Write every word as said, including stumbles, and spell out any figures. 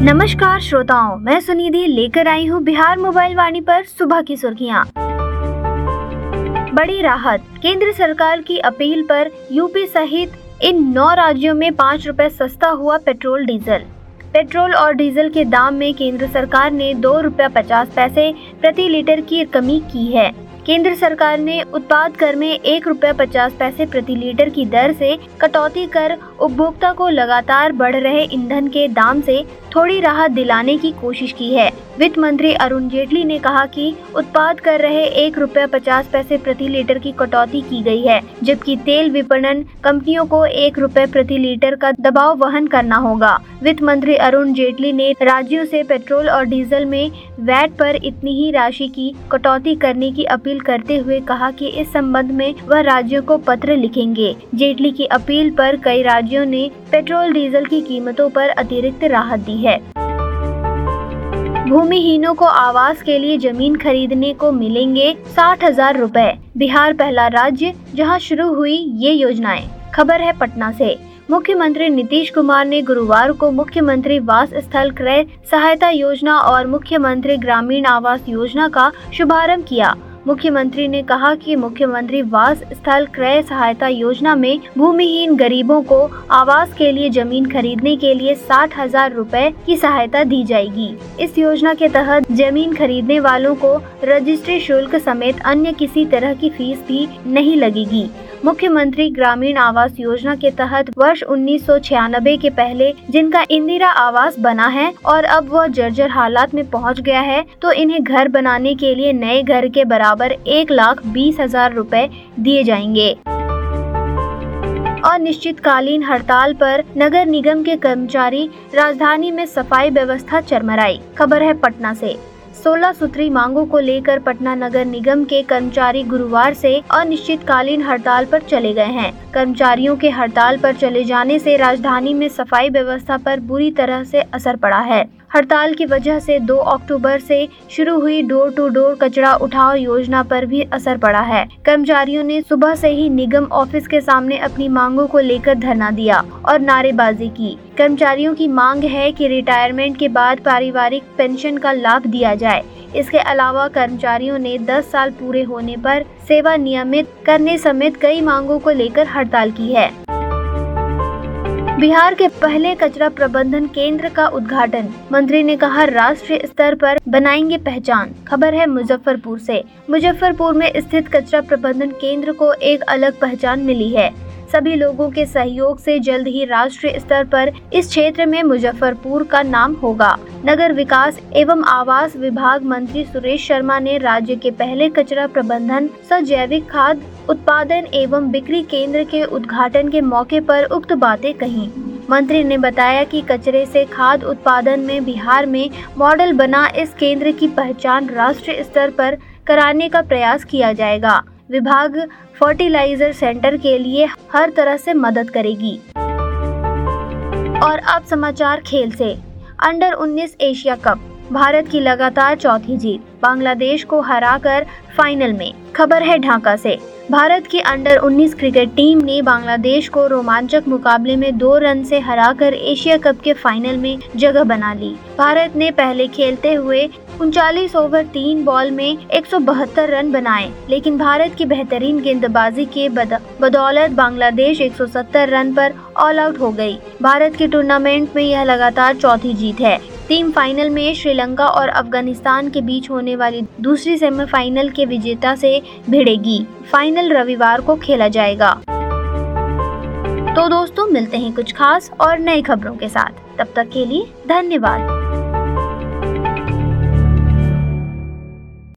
नमस्कार श्रोताओं, मैं सुनिधि लेकर आई हूँ बिहार मोबाइल वाणी पर सुबह की सुर्खियाँ। बड़ी राहत, केंद्र सरकार की अपील पर यूपी सहित इन नौ राज्यों में पाँच रुपए सस्ता हुआ पेट्रोल डीजल। पेट्रोल और डीजल के दाम में केंद्र सरकार ने दो रुपया पचास पैसे प्रति लीटर की कमी की है। केंद्र सरकार ने उत्पाद कर में एक रुपया पचास पैसे प्रति लीटर की दर से कटौती कर उपभोक्ता को लगातार बढ़ रहे ईंधन के दाम से थोड़ी राहत दिलाने की कोशिश की है। वित्त मंत्री अरुण जेटली ने कहा कि उत्पाद कर रहे एक रुपया पचास पैसे प्रति लीटर की कटौती की गई है, जबकि तेल विपणन कंपनियों को एक रुपये प्रति लीटर का दबाव वहन करना होगा। वित्त मंत्री अरुण जेटली ने राज्यों से पेट्रोल और डीजल में वैट पर इतनी ही राशि की कटौती करने की अपील करते हुए कहा कि इस संबंध में वह राज्यों को पत्र लिखेंगे। जेटली की अपील पर कई राज्यों ने पेट्रोल डीजल की कीमतों पर अतिरिक्त राहत दी है। भूमिहीनों को आवास के लिए जमीन खरीदने को मिलेंगे साठ हजार रुपए। बिहार पहला राज्य जहां शुरू हुई ये योजनाएं। खबर है पटना से। मुख्यमंत्री नीतीश कुमार ने गुरुवार को मुख्यमंत्री वास स्थल क्रय सहायता योजना और मुख्यमंत्री ग्रामीण आवास योजना का शुभारंभ किया। मुख्यमंत्री ने कहा कि मुख्यमंत्री वास स्थल क्रय सहायता योजना में भूमिहीन गरीबों को आवास के लिए जमीन खरीदने के लिए साठ हजार रुपए की सहायता दी जाएगी। इस योजना के तहत जमीन खरीदने वालों को रजिस्ट्री शुल्क समेत अन्य किसी तरह की फीस भी नहीं लगेगी। मुख्यमंत्री ग्रामीण आवास योजना के तहत वर्ष उन्नीस सौ छियानबे के पहले जिनका इंदिरा आवास बना है और अब वह जर्जर हालात में पहुंच गया है, तो इन्हें घर बनाने के लिए नए घर के बराबर एक लाख बीस हजार रुपए दिए जाएंगे। अनिश्चितकालीन हड़ताल पर नगर निगम के कर्मचारी, राजधानी में सफाई व्यवस्था चरमराई। खबर है पटना से। सोलह सूत्री मांगों को लेकर पटना नगर निगम के कर्मचारी गुरुवार से अनिश्चितकालीन हड़ताल पर चले गए हैं। कर्मचारियों के हड़ताल पर चले जाने से राजधानी में सफाई व्यवस्था पर बुरी तरह से असर पड़ा है। हड़ताल की वजह से दो अक्टूबर से शुरू हुई डोर टू डोर कचरा उठाओ योजना पर भी असर पड़ा है। कर्मचारियों ने सुबह से ही निगम ऑफिस के सामने अपनी मांगों को लेकर धरना दिया और नारेबाजी की। कर्मचारियों की मांग है कि रिटायरमेंट के बाद पारिवारिक पेंशन का लाभ दिया जाए। इसके अलावा कर्मचारियों ने दस साल पूरे होने पर सेवा नियमित करने समेत कई मांगों को लेकर हड़ताल की है। बिहार के पहले कचरा प्रबंधन केंद्र का उद्घाटन। मंत्री ने कहा राष्ट्रीय स्तर पर बनाएंगे पहचान। खबर है मुजफ्फरपुर से। मुजफ्फरपुर में स्थित कचरा प्रबंधन केंद्र को एक अलग पहचान मिली है। सभी लोगों के सहयोग से जल्द ही राष्ट्रीय स्तर पर इस क्षेत्र में मुजफ्फरपुर का नाम होगा। नगर विकास एवं आवास विभाग मंत्री सुरेश शर्मा ने राज्य के पहले कचरा प्रबंधन सजैविक खाद उत्पादन एवं बिक्री केंद्र के उद्घाटन के मौके पर उक्त बातें कही। मंत्री ने बताया कि कचरे से खाद उत्पादन में बिहार में मॉडल बना इस केंद्र की पहचान राष्ट्रीय स्तर पर कराने का प्रयास किया जाएगा। विभाग फर्टिलाइजर सेंटर के लिए हर तरह से मदद करेगी। और अब समाचार खेल से। अंडर उन्नीस एशिया कप, भारत की लगातार चौथी जीत, बांग्लादेश को हराकर फाइनल में। खबर है ढाका से। भारत की अंडर उन्नीस क्रिकेट टीम ने बांग्लादेश को रोमांचक मुकाबले में दो रन से हराकर एशिया कप के फाइनल में जगह बना ली। भारत ने पहले खेलते हुए उनचालीस ओवर तीन बॉल में एक सौ बहत्तर रन बनाए, लेकिन भारत की बेहतरीन गेंदबाजी के बदौलत बांग्लादेश एक सौ सत्तर रन पर ऑल आउट हो गई। भारत की टूर्नामेंट में यह लगातार चौथी जीत है। टीम फाइनल में श्रीलंका और अफगानिस्तान के बीच होने वाली दूसरी सेमीफाइनल के विजेता से भिड़ेगी। फाइनल रविवार को खेला जाएगा। तो दोस्तों, मिलते हैं कुछ खास और नई खबरों के साथ। तब तक के लिए धन्यवाद।